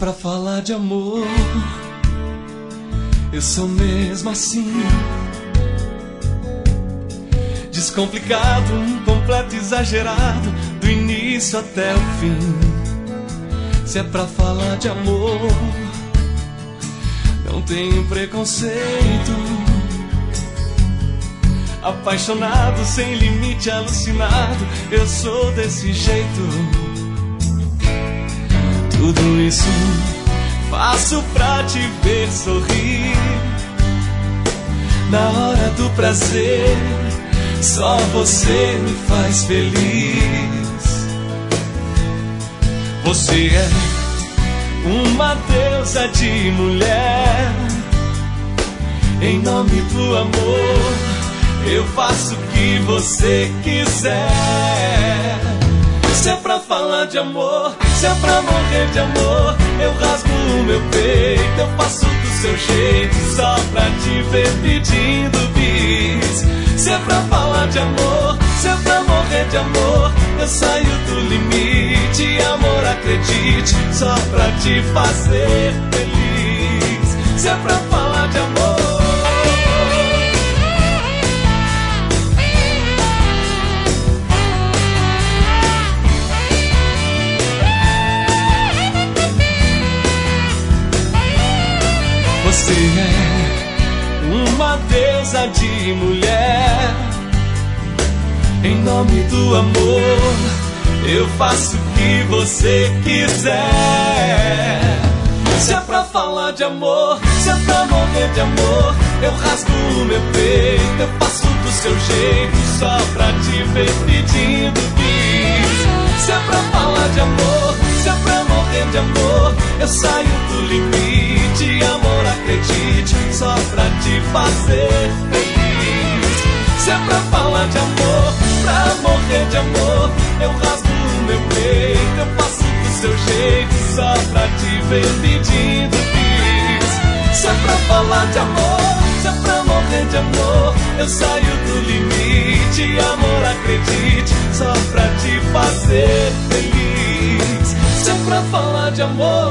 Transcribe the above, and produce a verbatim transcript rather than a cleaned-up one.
pra falar de amor, eu sou mesmo assim, descomplicado, um completo exagerado, do início até o fim. Se é pra falar de amor, não tenho preconceito, apaixonado, sem limite, alucinado, eu sou desse jeito. Tudo isso faço pra te ver sorrir, na hora do prazer, só você me faz feliz. Você é uma deusa de mulher, em nome do amor, eu faço o que você quiser. Se é pra falar de amor, se é pra morrer de amor, eu rasgo o meu peito, eu faço do seu jeito, só pra te ver pedindo bis. Se é pra falar de amor, se é pra morrer de amor, eu saio do limite, amor, acredite, só pra te fazer feliz. Se é pra falar de amor, você é uma deusa de mulher, em nome do amor, eu faço o que você quiser. Se é pra falar de amor, se é pra morrer de amor, eu rasgo o meu peito, eu faço do seu jeito, só pra te ver pedindo bis. Se é pra falar de amor, se é pra morrer de amor, eu saio do limite, amor, acredite, só pra te fazer feliz. Se é pra falar de amor, pra morrer de amor, eu rasgo o meu peito, eu faço do seu jeito, só pra te ver pedindo bis. Se é pra falar de amor, se é pra morrer de amor, eu saio do limite, amor, acredite, só pra te fazer feliz. Se é pra falar de amor,